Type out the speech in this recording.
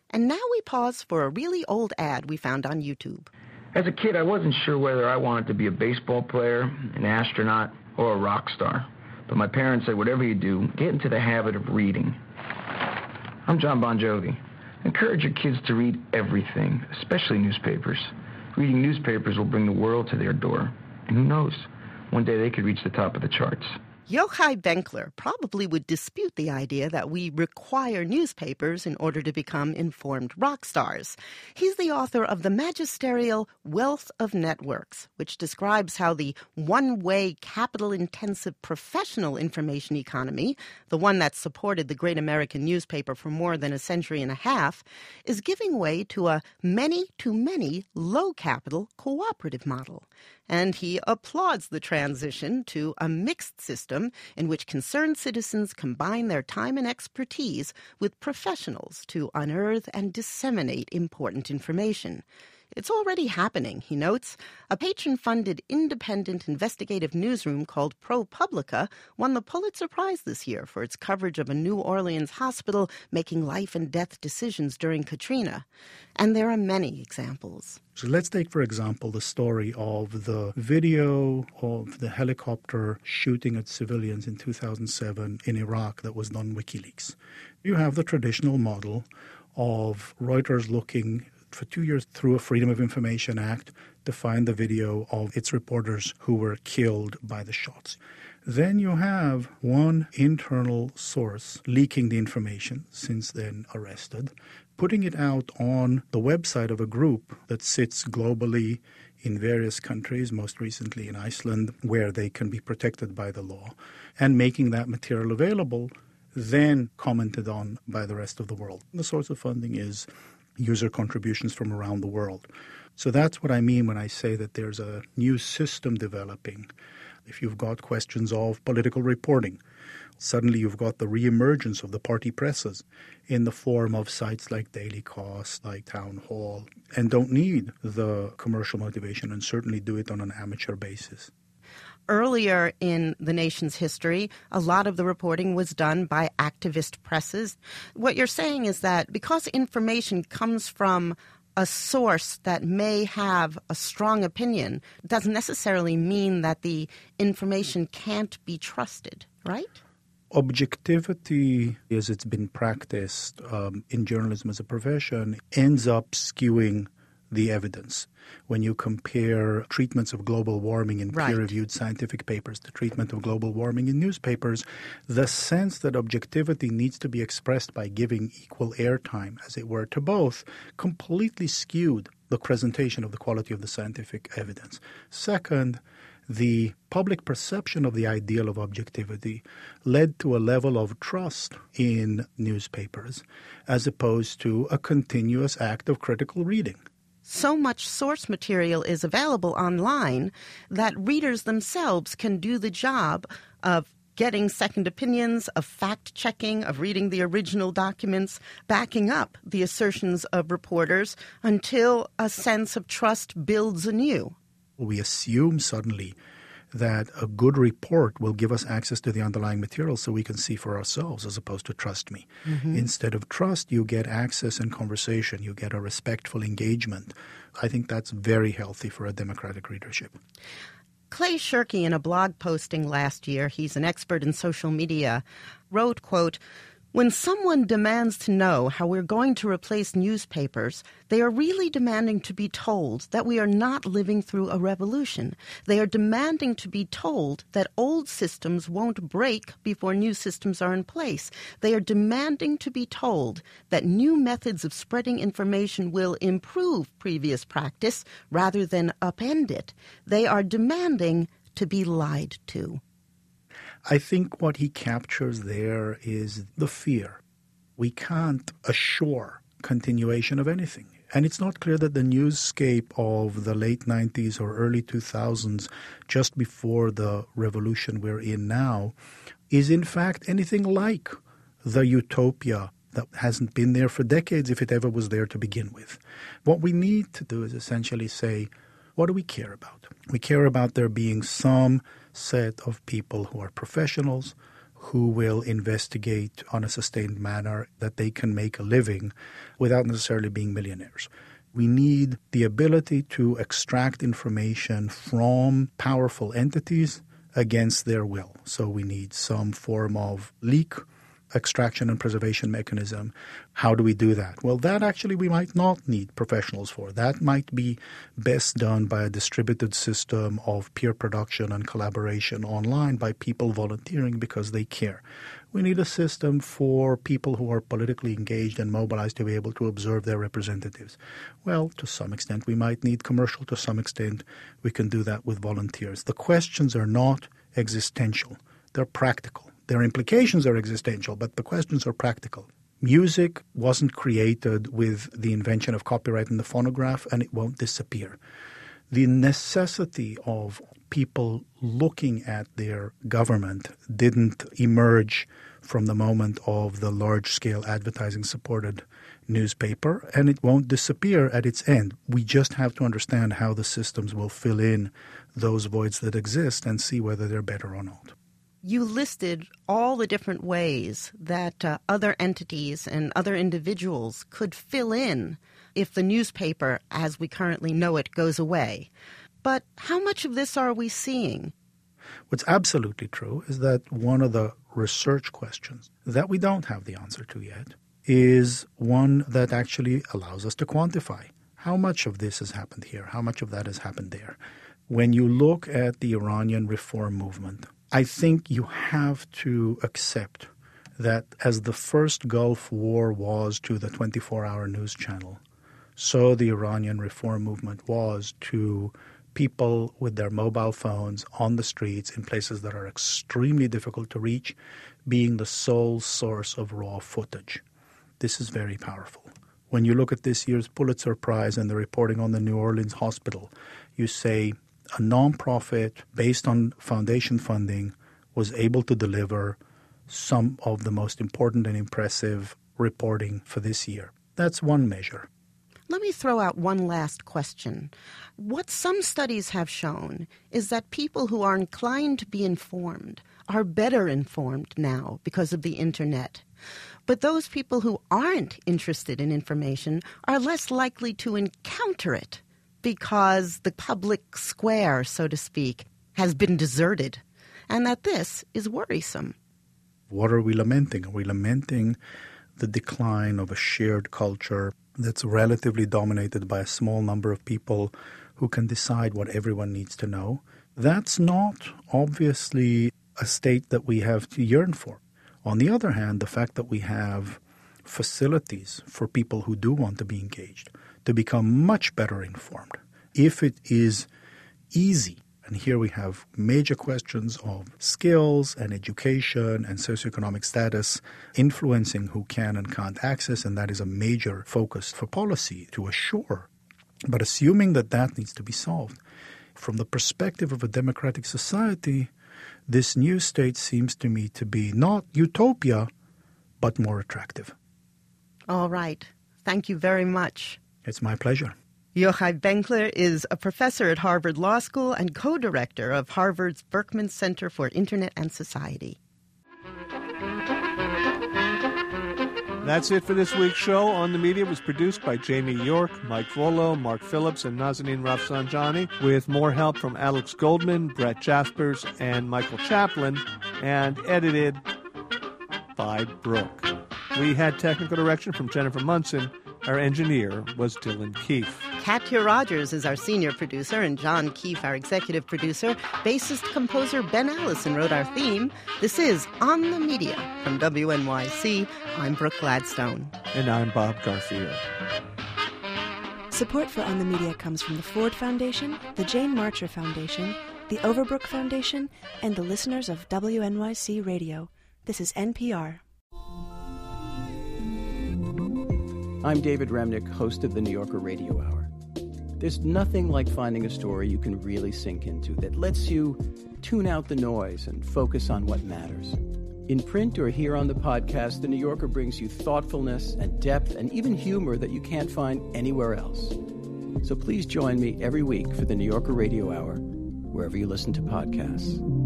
And now we pause for a really old ad we found on YouTube. As a kid, I wasn't sure whether I wanted to be a baseball player, an astronaut, or a rock star. But my parents said, whatever you do, get into the habit of reading. I'm John Bon Jovi. Encourage your kids to read everything, especially newspapers. Reading newspapers will bring the world to their door. And who knows, one day they could reach the top of the charts. Yochai Benkler probably would dispute the idea that we require newspapers in order to become informed rock stars. He's the author of the magisterial Wealth of Networks, which describes how the one-way, capital-intensive professional information economy, the one that supported the great American newspaper for more than a century and a half, is giving way to a many-to-many low-capital cooperative model. And he applauds the transition to a mixed system in which concerned citizens combine their time and expertise with professionals to unearth and disseminate important information. It's already happening, he notes. A patron-funded independent investigative newsroom called ProPublica won the Pulitzer Prize this year for its coverage of a New Orleans hospital making life-and-death decisions during Katrina. And there are many examples. So let's take, for example, the story of the video of the helicopter shooting at civilians in 2007 in Iraq that was done WikiLeaks. You have the traditional model of Reuters looking for 2 years through a Freedom of Information Act to find the video of its reporters who were killed by the shots. Then you have one internal source leaking the information, since then arrested, putting it out on the website of a group that sits globally in various countries, most recently in Iceland, where they can be protected by the law, and making that material available, then commented on by the rest of the world. The source of funding is user contributions from around the world. So that's what I mean when I say that there's a new system developing. If you've got questions of political reporting, suddenly you've got the reemergence of the party presses in the form of sites like Daily Kos, like Town Hall, and don't need the commercial motivation and certainly do it on an amateur basis. Earlier in the nation's history, a lot of the reporting was done by activist presses. What you're saying is that because information comes from a source that may have a strong opinion, it doesn't necessarily mean that the information can't be trusted, right? Objectivity, as it's been practiced in journalism as a profession, ends up skewing the evidence. When you compare treatments of global warming in peer-reviewed scientific papers to treatment of global warming in newspapers, the sense that objectivity needs to be expressed by giving equal airtime, as it were, to both, completely skewed the presentation of the quality of the scientific evidence. Second, the public perception of the ideal of objectivity led to a level of trust in newspapers as opposed to a continuous act of critical reading. So much source material is available online that readers themselves can do the job of getting second opinions, of fact-checking, of reading the original documents, backing up the assertions of reporters until a sense of trust builds anew. We assume suddenly that a good report will give us access to the underlying material so we can see for ourselves as opposed to trust me. Mm-hmm. Instead of trust, you get access and conversation. You get a respectful engagement. I think that's very healthy for a democratic readership. Clay Shirky, in a blog posting last year, he's an expert in social media, wrote, quote, "When someone demands to know how we're going to replace newspapers, they are really demanding to be told that we are not living through a revolution. They are demanding to be told that old systems won't break before new systems are in place. They are demanding to be told that new methods of spreading information will improve previous practice rather than upend it. They are demanding to be lied to." I think what he captures there is the fear. We can't assure continuation of anything. And it's not clear that the newscape of the late 90s or early 2000s, just before the revolution we're in now, is in fact anything like the utopia that hasn't been there for decades, if it ever was there to begin with. What we need to do is essentially say, what do we care about? We care about there being some set of people who are professionals, who will investigate on a sustained manner that they can make a living without necessarily being millionaires. We need the ability to extract information from powerful entities against their will. So we need some form of leak extraction and preservation mechanism. How do we do that? Well, that actually we might not need professionals for. That might be best done by a distributed system of peer production and collaboration online by people volunteering because they care. We need a system for people who are politically engaged and mobilized to be able to observe their representatives. Well, to some extent, we might need commercial. To some extent, we can do that with volunteers. The questions are not existential. They're practical. Their implications are existential, but the questions are practical. Music wasn't created with the invention of copyright and the phonograph, and it won't disappear. The necessity of people looking at their government didn't emerge from the moment of the large-scale advertising-supported newspaper, and it won't disappear at its end. We just have to understand how the systems will fill in those voids that exist and see whether they're better or not. You listed all the different ways that other entities and other individuals could fill in if the newspaper, as we currently know it, goes away. But how much of this are we seeing? What's absolutely true is that one of the research questions that we don't have the answer to yet is one that actually allows us to quantify. How much of this has happened here? How much of that has happened there? When you look at the Iranian reform movement, I think you have to accept that as the first Gulf War was to the 24-hour news channel, so the Iranian reform movement was to people with their mobile phones on the streets in places that are extremely difficult to reach, being the sole source of raw footage. This is very powerful. When you look at this year's Pulitzer Prize and the reporting on the New Orleans hospital, you say a nonprofit based on foundation funding was able to deliver some of the most important and impressive reporting for this year. That's one measure. Let me throw out one last question. What some studies have shown is that people who are inclined to be informed are better informed now because of the Internet. But those people who aren't interested in information are less likely to encounter it because the public square, so to speak, has been deserted, and that this is worrisome. What are we lamenting? Are we lamenting the decline of a shared culture that's relatively dominated by a small number of people who can decide what everyone needs to know? That's not obviously a state that we have to yearn for. On the other hand, the fact that we have facilities for people who do want to be engaged to become much better informed. If it is easy, and here we have major questions of skills and education and socioeconomic status influencing who can and can't access, and that is a major focus for policy to assure. But assuming that that needs to be solved, from the perspective of a democratic society, this new state seems to me to be not utopia, but more attractive. All right. Thank you very much. It's my pleasure. Yochai Benkler is a professor at Harvard Law School and co-director of Harvard's Berkman Center for Internet and Society. That's it for this week's show. On the Media was produced by Jamie York, Mike Volo, Mark Phillips, and Nazanin Rafsanjani, with more help from Alex Goldman, Brett Jaspers, and Michael Chaplin, and edited by Brooke. We had technical direction from Jennifer Munson. Our engineer was Dylan Keefe. Katya Rogers is our senior producer, and John Keefe, our executive producer. Bassist-composer Ben Allison wrote our theme. This is On the Media from WNYC. I'm Brooke Gladstone. And I'm Bob Garfield. Support for On the Media comes from the Ford Foundation, the Jane Marcher Foundation, the Overbrook Foundation, and the listeners of WNYC Radio. This is NPR. I'm David Remnick, host of the New Yorker Radio Hour. There's nothing like finding a story you can really sink into that lets you tune out the noise and focus on what matters. In print or here on the podcast, the New Yorker brings you thoughtfulness and depth and even humor that you can't find anywhere else. So please join me every week for the New Yorker Radio Hour, wherever you listen to podcasts.